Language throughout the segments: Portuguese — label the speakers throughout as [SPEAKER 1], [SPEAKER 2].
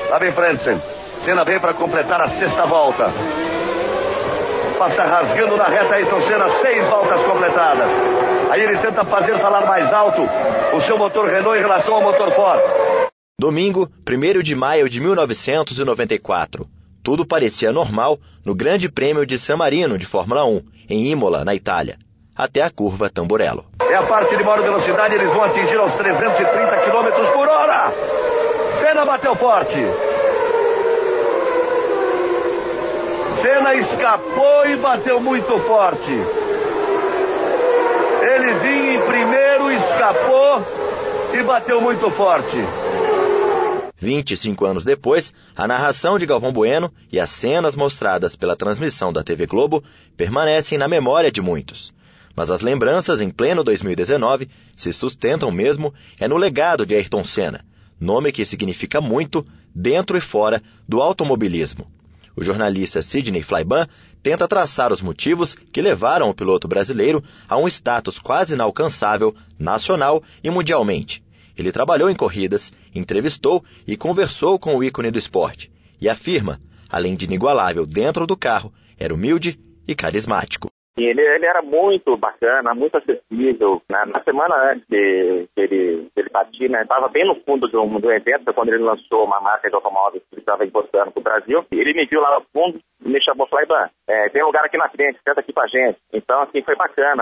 [SPEAKER 1] Lá vem Frentzen. Senna vem para completar a sexta volta. Passa rasgando na reta Ayrton Senna, 6 voltas completadas. Aí ele tenta fazer falar mais alto o seu motor Renault em relação ao motor Ford.
[SPEAKER 2] Domingo, 1º de maio de 1994. Tudo parecia normal no Grande Prêmio de San Marino de Fórmula 1, em Imola, na Itália, até a curva Tamburello.
[SPEAKER 1] É a parte de maior velocidade, eles vão atingir aos 330 km por hora. Senna bateu forte. Senna escapou e bateu muito forte. Ele vinha em primeiro, escapou e bateu muito forte.
[SPEAKER 2] 25 anos depois, a narração de Galvão Bueno e as cenas mostradas pela transmissão da TV Globo permanecem na memória de muitos. Mas as lembranças em pleno 2019 se sustentam mesmo no legado de Ayrton Senna, nome que significa muito dentro e fora do automobilismo. O jornalista Sidney Flyban tenta traçar os motivos que levaram o piloto brasileiro a um status quase inalcançável nacional e mundialmente. Ele trabalhou em corridas, entrevistou e conversou com o ícone do esporte. E afirma, além de inigualável dentro do carro, era humilde e carismático.
[SPEAKER 3] Ele era muito bacana, muito acessível. Na semana antes dele partir, estava bem no fundo do evento, quando ele lançou uma marca de automóveis que ele estava importando para o Brasil. Ele me viu lá no fundo e me chamou, Flyban, tem um lugar aqui na frente, senta aqui com a gente. Então, assim, foi bacana.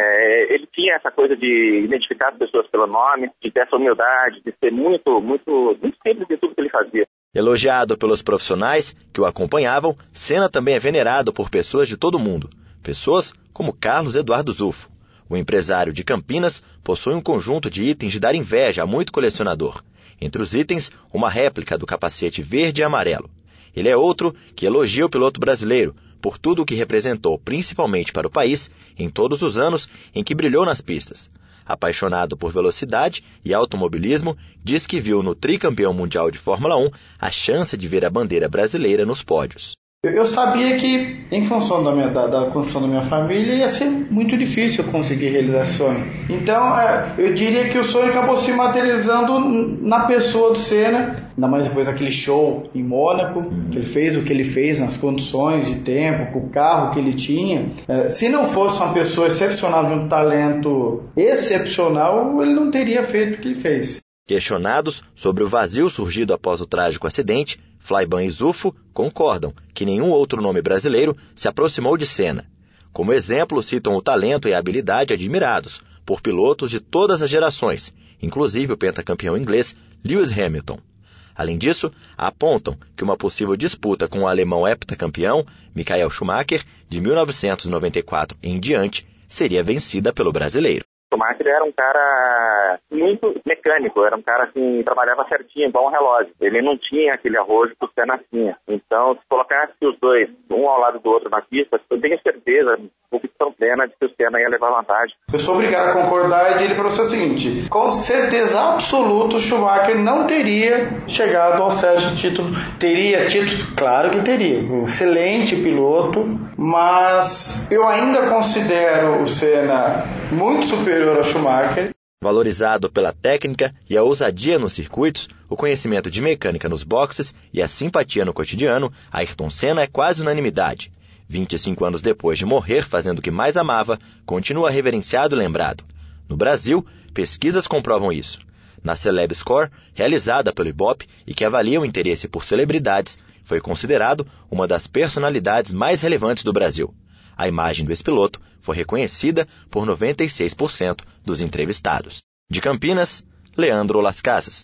[SPEAKER 3] Ele tinha essa coisa de identificar as pessoas pelo nome, de ter essa humildade, de ser muito, muito, muito simples em tudo que ele fazia.
[SPEAKER 2] Elogiado pelos profissionais que o acompanhavam, Senna também é venerado por pessoas de todo o mundo. Pessoas como Carlos Eduardo Zufo. O empresário de Campinas possui um conjunto de itens de dar inveja a muito colecionador. Entre os itens, uma réplica do capacete verde e amarelo. Ele é outro que elogia o piloto brasileiro por tudo o que representou, principalmente para o país, em todos os anos em que brilhou nas pistas. Apaixonado por velocidade e automobilismo, diz que viu no tricampeão mundial de Fórmula 1 a chance de ver a bandeira brasileira nos pódios.
[SPEAKER 4] Eu sabia que, em função da construção da minha família, ia ser muito difícil eu conseguir realizar esse sonho. Então, eu diria que o sonho acabou se materializando na pessoa do Senna, ainda mais depois daquele show em Mônaco, que ele fez o que ele fez nas condições de tempo, com o carro que ele tinha. Se não fosse uma pessoa excepcional, de um talento excepcional, ele não teria feito o que ele fez.
[SPEAKER 2] Questionados sobre o vazio surgido após o trágico acidente, Flyban e Zufo concordam que nenhum outro nome brasileiro se aproximou de Senna. Como exemplo, citam o talento e a habilidade admirados por pilotos de todas as gerações, inclusive o pentacampeão inglês Lewis Hamilton. Além disso, apontam que uma possível disputa com o alemão heptacampeão Michael Schumacher, de 1994 em diante, seria vencida pelo brasileiro.
[SPEAKER 3] O Schumacher era um cara muito mecânico, era um cara que trabalhava certinho, igual um relógio. Ele não tinha aquele arrojo que o Senna tinha. Então, se colocasse os dois, um ao lado do outro na pista, eu tenho certeza, convicção plena, de que o Senna ia levar vantagem.
[SPEAKER 4] Eu sou obrigado a concordar e dizer para você o seguinte: com certeza absoluta, o Schumacher não teria chegado ao sexto título. Teria títulos? Claro que teria. Um excelente piloto, mas eu ainda considero o Senna muito superior ao Schumacher.
[SPEAKER 2] Valorizado pela técnica e a ousadia nos circuitos, o conhecimento de mecânica nos boxes e a simpatia no cotidiano, Ayrton Senna é quase unanimidade. 25 anos depois de morrer fazendo o que mais amava, continua reverenciado e lembrado. No Brasil, pesquisas comprovam isso. Na Celeb Score, realizada pelo Ibope e que avalia o interesse por celebridades, foi considerado uma das personalidades mais relevantes do Brasil. A imagem do ex-piloto foi reconhecida por 96% dos entrevistados. De Campinas, Leandro Las Casas.